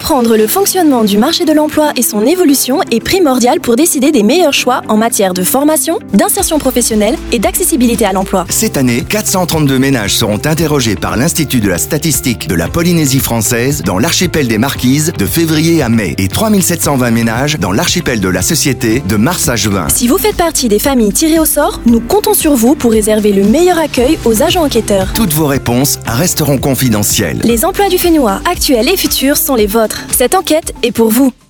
Comprendre le fonctionnement du marché de l'emploi et son évolution est primordial pour décider des meilleurs choix en matière de formation, d'insertion professionnelle et d'accessibilité à l'emploi. Cette année, 432 ménages seront interrogés par l'Institut de la statistique de la Polynésie française dans l'archipel des Marquises de février à mai et 3720 ménages dans l'archipel de la Société de mars à juin. Si vous faites partie des familles tirées au sort, nous comptons sur vous pour réserver le meilleur accueil aux agents enquêteurs. Toutes vos réponses resteront confidentielles. Les emplois du Fénois, actuels et futurs, sont les vôtres. Cette enquête est pour vous.